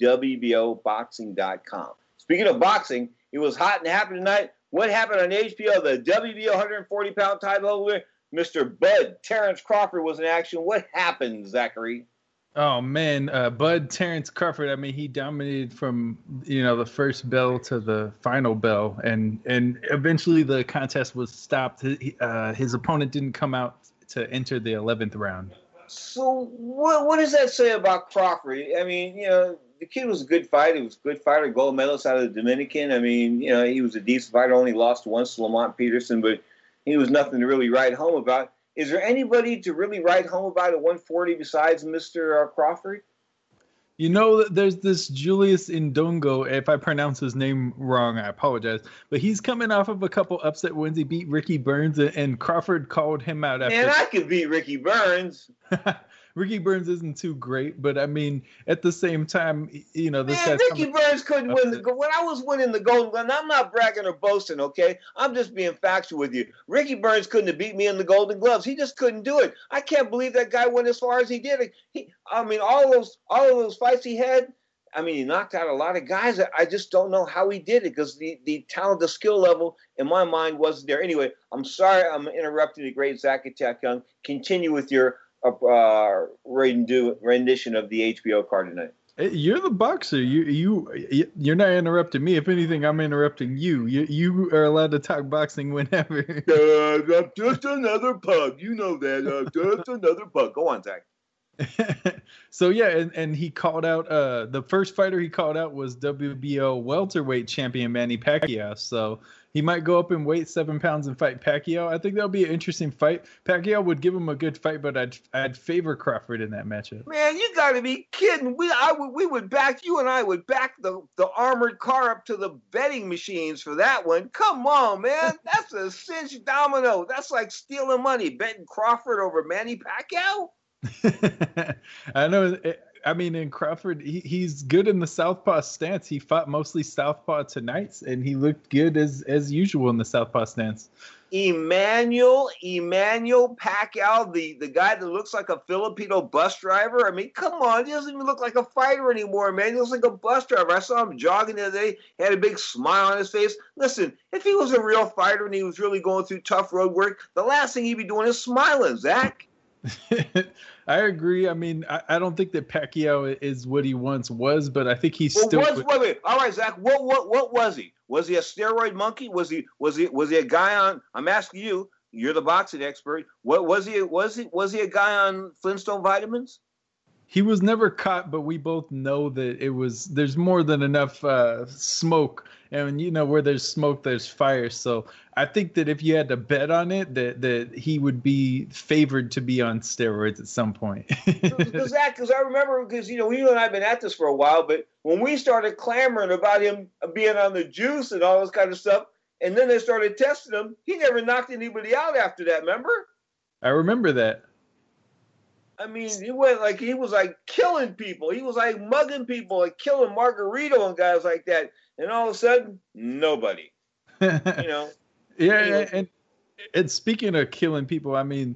W B O boxing dot com. Speaking of boxing, it was hot and happening tonight. What happened on H B O? The W B O one forty pound title holder, Mister Bud Terrence Crawford, was in action. What happened, Zachary? Oh man, uh, Bud Terrence Crawford. I mean, he dominated from you know the first bell to the final bell, and and eventually the contest was stopped. He, uh, his opponent didn't come out to enter the eleventh round. So what what does that say about Crawford? I mean, you know, the kid was a good fighter. He was a good fighter, gold medalist out of the Dominican. I mean, you know, he was a decent fighter. Only lost once to Lamont Peterson, but he was nothing to really write home about. Is there anybody to really write home about at one forty besides Mister Crawford? You know, there's this Julius Indongo. If I pronounce his name wrong, I apologize. But he's coming off of a couple upset wins. He beat Ricky Burns, and Crawford called him out after. Man, I could beat Ricky Burns. Ricky Burns isn't too great, but I mean, at the same time, you know, this Man, guy's Ricky Burns couldn't win the when I was winning the Golden Glove. I'm not bragging or boasting, okay? I'm just being factual with you. Ricky Burns couldn't have beat me in the Golden Gloves. He just couldn't do it. I can't believe that guy went as far as he did. He, I mean, all those all of those fights he had. I mean, he knocked out a lot of guys. I just don't know how he did it because the the talent, the skill level in my mind wasn't there. Anyway, I'm sorry I'm interrupting the great Zach Attack Young. Continue with your uh, rendition of the H B O card tonight. You're the boxer. You you you're not interrupting me. If anything, I'm interrupting you. You you are allowed to talk boxing whenever. uh, I'm just another pug. You know that. Uh, just another pug. Go on, Zach. So yeah, and, and he called out uh the first fighter he called out was W B O welterweight champion Manny Pacquiao. So he might go up in weight seven pounds and fight Pacquiao. I think that'll be an interesting fight. Pacquiao would give him a good fight, but I'd I'd favor Crawford in that matchup. Man, you got to be kidding! We I would we would back you and I would back the the armored car up to the betting machines for that one. Come on, man, that's a cinch domino. That's like stealing money, betting Crawford over Manny Pacquiao. I know. I mean, in Crawford, he, he's good in the southpaw stance. He fought mostly southpaw tonight, and he looked good as as usual in the southpaw stance. Emmanuel, Emmanuel Pacquiao, the, the guy that looks like a Filipino bus driver. I mean, come on, he doesn't even look like a fighter anymore, man. He looks like a bus driver. I saw him jogging the other day. He had a big smile on his face. Listen, if he was a real fighter and he was really going through tough road work, the last thing he'd be doing is smiling, Zach. I agree. I mean, I, I don't think that Pacquiao is what he once was, but I think he's well, still. Was, wait, wait. All right, Zach. What, what, what was he? Was he a steroid monkey? Was he, was he, was he a guy on? I'm asking you. You're the boxing expert. What was he? Was he, was he a guy on Flintstone vitamins? He was never caught, but we both know that it was. There's more than enough uh, smoke, and you know where there's smoke, there's fire. So I think that if you had to bet on it, that that he would be favored to be on steroids at some point. Because Zach, because I remember, because you know, you and I have been at this for a while, but when we started clamoring about him being on the juice and all this kind of stuff, and then they started testing him, he never knocked anybody out after that. Remember? I remember that. I mean, he went like he was like killing people. He was like mugging people, like killing Margarito and guys like that. And all of a sudden, nobody. You know. Yeah, anyway. and and speaking of killing people, I mean,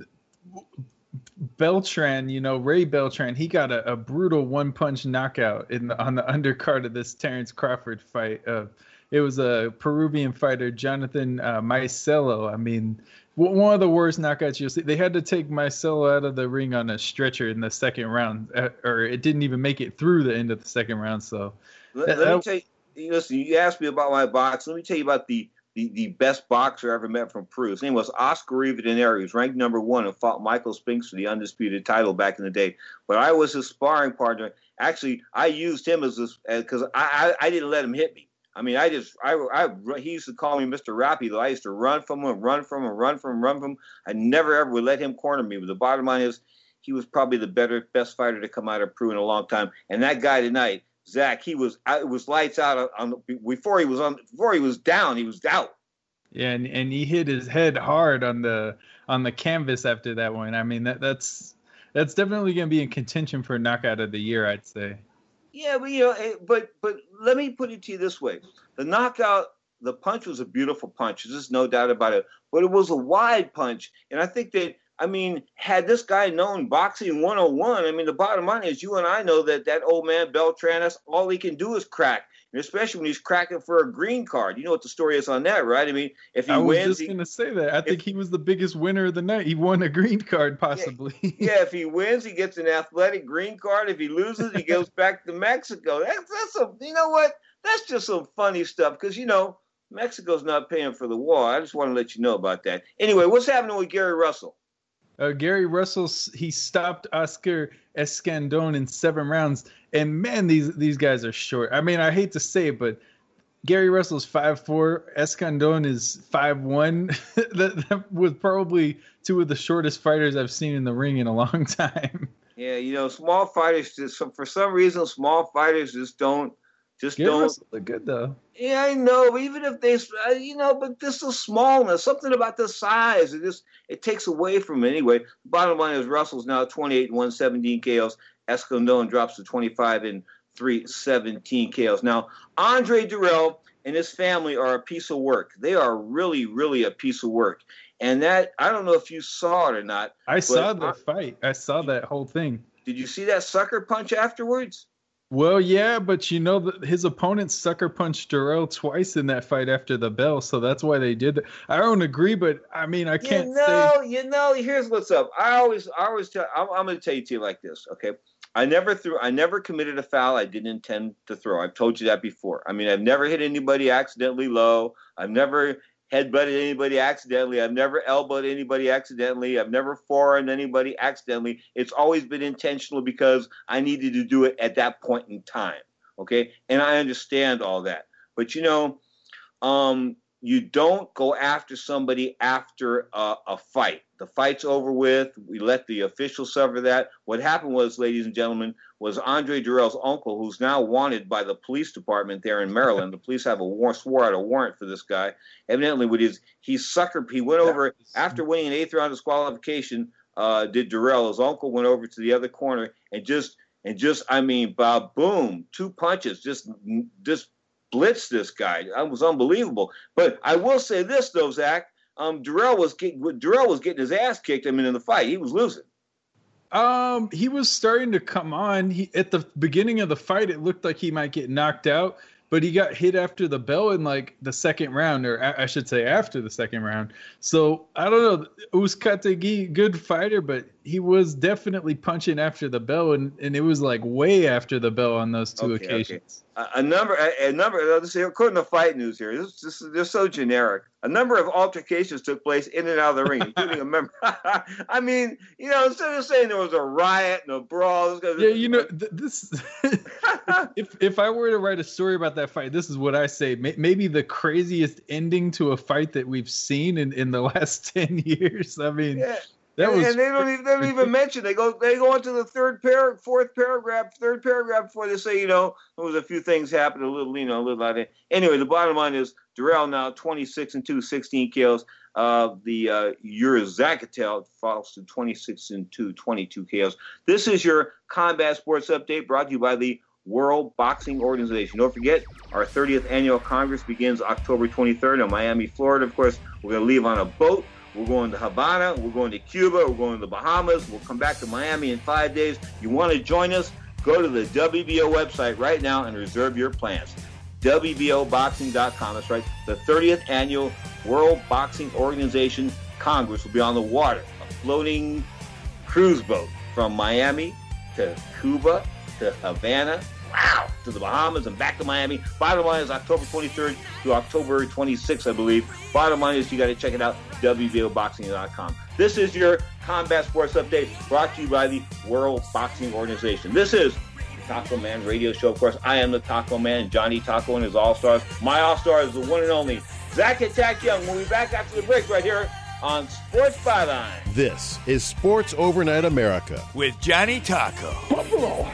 Beltran, you know, Ray Beltran, he got a, a brutal one-punch knockout in the, on the undercard of this Terrence Crawford fight. Uh, it was a Peruvian fighter, Jonathan uh, Maicello. I mean, one of the worst knockouts you'll see. They had to take Maicello out of the ring on a stretcher in the second round, uh, or it didn't even make it through the end of the second round. So, let, that, let that, me tell you. Listen, you asked me about my box. Let me tell you about the the, the best boxer I ever met from Peru. His name was Oscar Rivadeneira. He was ranked number one and fought Michael Spinks for the undisputed title back in the day. But I was his sparring partner. Actually, I used him as because I, I I didn't let him hit me. I mean, I just, I, I, he used to call me Mister Rapido. I used to run from him, run from him, run from him, run from him. I never ever would let him corner me. But the bottom line is, he was probably the better, best fighter to come out of Peru in a long time. And that guy tonight, Zach, he was, it was lights out on before he was on, before he was down, he was out. Yeah, and, and he hit his head hard on the on the canvas after that one. I mean, that that's that's definitely going to be in contention for knockout of the year, I'd say. Yeah, but you know, but but let me put it to you this way: the knockout, the punch was a beautiful punch. There's just no doubt about it. But it was a wide punch, and I think that I mean, had this guy known boxing one oh one, I mean, the bottom line is you and I know that that old man Beltran, that's all he can do is crack, and especially when he's cracking for a green card. You know what the story is on that, right? I mean, if he I was wins, just he, going to say that. I if, think he was the biggest winner of the night. He won a green card, possibly. Yeah, yeah, if he wins, he gets an athletic green card. If he loses, he goes back to Mexico. That's that's a, you know what? That's just some funny stuff because you know Mexico's not paying for the war. I just want to let you know about that. Anyway, what's happening with Gary Russell? Uh, Gary Russell, he stopped Oscar Escandón in seven rounds, and man, these these guys are short. I mean, I hate to say it, but Gary Russell's five four, Escandón is five one. that, that was probably two of the shortest fighters I've seen in the ring in a long time. Yeah, you know, small fighters just for some reason, small fighters just don't just Gary don't Russell look good though. Yeah, I know. But even if they, uh, you know, but this is smallness, something about the size, it just it takes away from it anyway. The bottom line is Russell's now twenty-eight and one seventeen K Os. Escandón drops to twenty-five and three seventeen K Os. Now, Andre Dirrell and his family are a piece of work. They are really, really a piece of work. And that, I don't know if you saw it or not. I saw the fight. I saw that whole thing. Did you see that sucker punch afterwards? Well, yeah, but you know that his opponent sucker punched Dirrell twice in that fight after the bell, so that's why they did that. I don't agree, but I mean, I can't you know, say. You know, here's what's up. I always, I always tell. I'm, I'm going to tell you to you like this, okay? I never threw. I never committed a foul I didn't intend to throw. I've told you that before. I mean, I've never hit anybody accidentally low. I've never headbutted anybody accidentally. I've never elbowed anybody accidentally. I've never forearmed anybody accidentally. It's always been intentional because I needed to do it at that point in time. Okay. And I understand all that. But, you know, um, you don't go after somebody after a, a fight. The fight's over with. We let the officials suffer that. What happened was, ladies and gentlemen, was Andre Dirrell's uncle, who's now wanted by the police department there in Maryland. The police have a war, swore out a warrant for this guy. Evidently, with his he sucker, he went over after winning an eighth round disqualification. Uh, did Dirrell? His uncle went over to the other corner and just and just I mean, boom, two punches, just just blitzed this guy. It was unbelievable. But I will say this though, Zach. um, Darrell was get, Darrell was getting his ass kicked. I mean, in the fight, he was losing. Um, he was starting to come on. He at the beginning of the fight, it looked like he might get knocked out, but he got hit after the bell in like the second round, or I should say after the second round. So I don't know. Uzcategui, good fighter, but he was definitely punching after the bell, and, and it was like way after the bell on those two Okay, occasions. okay. A, a number, a, a number. Let's see, according to Fight News here, this, this is they're so generic. A number of altercations took place in and out of the ring, including a member. I mean, you know, instead of saying there was a riot and a brawl, yeah, you know, th- this. if if I were to write a story about that fight, this is what I say. Maybe the craziest ending to a fight that we've seen in, in the last ten years. I mean. Yeah. That and, was and they don't even, they don't even mention. They go they go into the third par, fourth paragraph, third paragraph before they say, you know, there was a few things happened, a little, you know, a little like that. Anyway, the bottom line is Darrell now twenty-six and two, sixteen kills. Uh, the uh, Yuri Zagatel falls to twenty-six and two, twenty-two kills. This is your Combat Sports Update, brought to you by the World Boxing Organization. Don't forget, our thirtieth annual Congress begins October twenty-third in Miami, Florida. Of course, we're going to leave on a boat. We're going to Havana. We're going to Cuba. We're going to the Bahamas. We'll come back to Miami in five days. You want to join us? Go to the W B O website right now and reserve your plans. W B O boxing dot com. That's right. The thirtieth Annual World Boxing Organization Congress will be on the water, a floating cruise boat from Miami to Cuba to Havana, wow, to the Bahamas and back to Miami. Bottom line is October twenty-third to October twenty-sixth, I believe. Bottom line is you got to check it out, W B O boxing dot com. This is your Combat Sports Update, brought to you by the World Boxing Organization. This is the Taco Man Radio Show. Of course, I am the Taco Man, Johnny Taco and his All-Stars. My All-Star is the one and only Zach Attack Young. We'll be back after the break right here on Sports Byline. This is Sports Overnight America with Johnny Taco. Buffalo.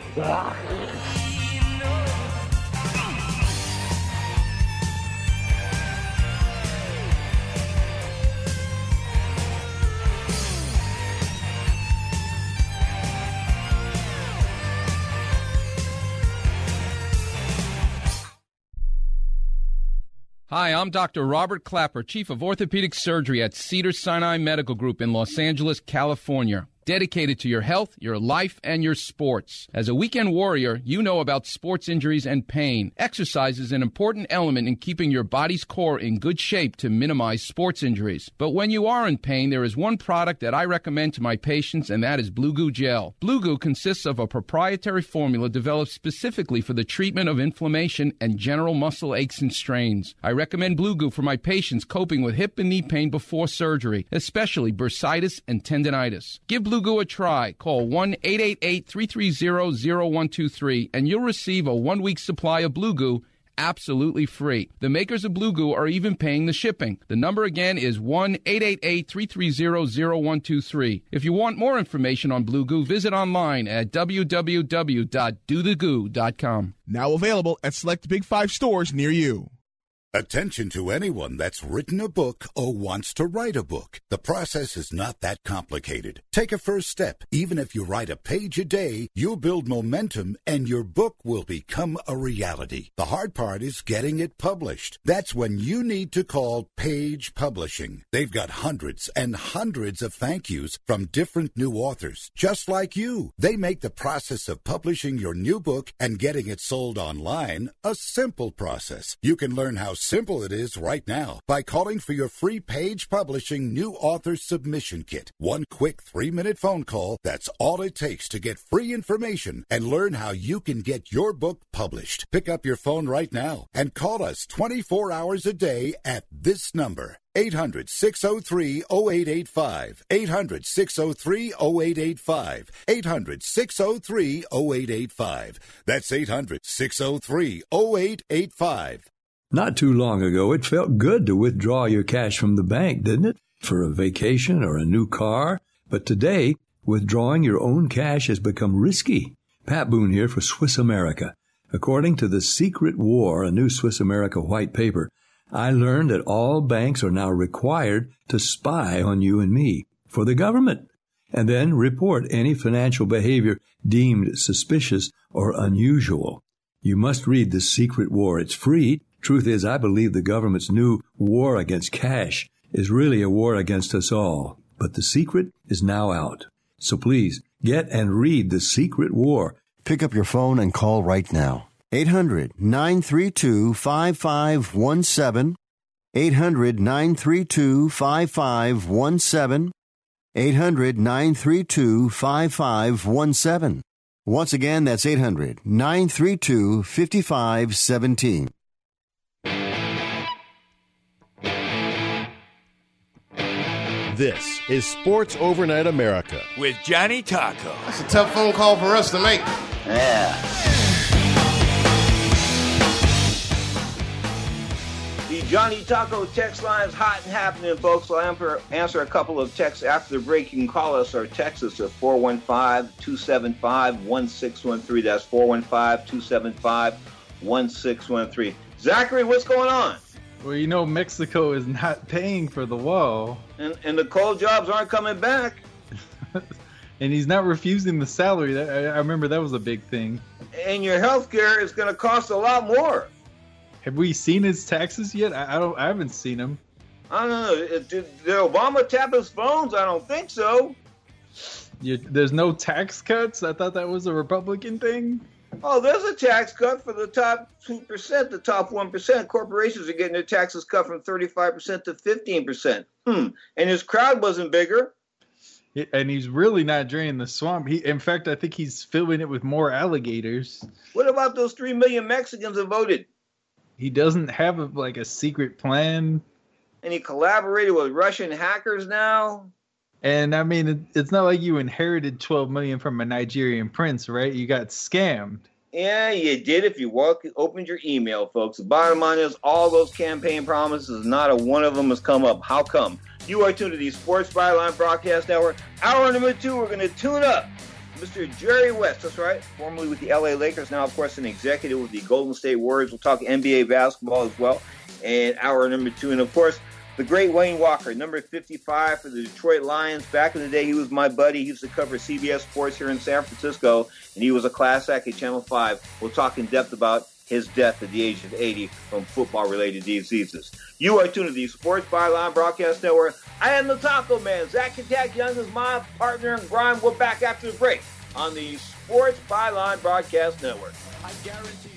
Hi, I'm Doctor Robert Clapper, Chief of Orthopedic Surgery at Cedars-Sinai Medical Group in Los Angeles, California. Dedicated to your health, your life, and your sports. As a weekend warrior, you know about sports injuries and pain. Exercise is an important element in keeping your body's core in good shape to minimize sports injuries. But when you are in pain, there is one product that I recommend to my patients, and that is Blue Goo Gel. Blue Goo consists of a proprietary formula developed specifically for the treatment of inflammation and general muscle aches and strains. I recommend Blue Goo for my patients coping with hip and knee pain before surgery, especially bursitis and tendinitis. Give Blue Blue Goo a try. Call one eight eight eight, three three zero, zero one two three and you'll receive a one-week supply of Blue Goo absolutely free. The makers of Blue Goo are even paying the shipping. The number again is one eight eight eight, three three zero, zero one two three. If you want more information on Blue Goo, visit online at w w w dot do the goo dot com. Now available at select Big Five stores near you. Attention to anyone that's written a book or wants to write a book. The process is not that complicated. Take a first step. Even if you write a page a day, you'll build momentum and your book will become a reality. The hard part is getting it published. That's when you need to call Page Publishing. They've got hundreds and hundreds of thank yous from different new authors, just like you. They make the process of publishing your new book and getting it sold online a simple process. You can learn how simple it is right now by calling for your free Page Publishing New Author Submission Kit. One quick three-minute phone call, that's all it takes to get free information and learn how you can get your book published. Pick up your phone right now and call us twenty-four hours a day at this number. eight hundred, six oh three, oh eight eight five. eight hundred, six oh three, oh eight eight five. eight hundred, six oh three, oh eight eight five. That's eight hundred, six oh three, oh eight eight five. Not too long ago, it felt good to withdraw your cash from the bank, didn't it? For a vacation or a new car. But today, withdrawing your own cash has become risky. Pat Boone here for Swiss America. According to The Secret War, a new Swiss America white paper, I learned that all banks are now required to spy on you and me for the government, and then report any financial behavior deemed suspicious or unusual. You must read The Secret War. It's free. Truth is, I believe the government's new war against cash is really a war against us all. But the secret is now out. So please, get and read The Secret War. Pick up your phone and call right now. eight hundred, nine three two, five five one seven. eight hundred, nine three two, five five one seven. eight hundred, nine three two, five five one seven. Once again, that's eight hundred, nine three two, five five one seven. This is Sports Overnight America with Johnny Taco. It's a tough phone call for us to make. Yeah. The Johnny Taco text line is hot and happening, folks. I'll answer, answer a couple of texts after the break. You can call us or text us at four one five, two seven five, one six one three. That's four one five, two seven five, one six one three. Zachary, what's going on? Well, you know, Mexico is not paying for the wall. And, and the coal jobs aren't coming back. And he's not refusing the salary. That, I, I remember that was a big thing. And your health care is going to cost a lot more. Have we seen his taxes yet? I, I don't. I haven't seen them. I don't know. Did, did Obama tap his phones? I don't think so. You, there's no tax cuts? I thought that was a Republican thing. Oh, there's a tax cut for the top two percent, the top one percent. Corporations are getting their taxes cut from thirty-five percent to fifteen percent. Hmm. And his crowd wasn't bigger. And he's really not draining the swamp. He, in fact, I think he's filling it with more alligators. What about those three million Mexicans that voted? He doesn't have a, like a secret plan. And he collaborated with Russian hackers now. And I mean, it, it's not like you inherited twelve million from a Nigerian prince, right? You got scammed. Yeah, you did if you walk, opened your email, folks. The bottom line is all those campaign promises, not a one of them has come up. How come? You are tuned to the Sports Byline Broadcast Network. Hour number two, we're going to tune up Mister Jerry West. That's right. Formerly with the L A Lakers, now, of course, an executive with the Golden State Warriors. We'll talk N B A basketball as well. And hour number two. And, of course, the great Wayne Walker, number fifty-five for the Detroit Lions. Back in the day, he was my buddy. He used to cover C B S Sports here in San Francisco, and he was a class act at Channel five. We'll talk in depth about his death at the age of eighty from football-related diseases. You are tuned to the Sports Byline Broadcast Network. I am the Taco Man. Zach Attack Young is my partner in crime. We're back after the break on the Sports Byline Broadcast Network. I guarantee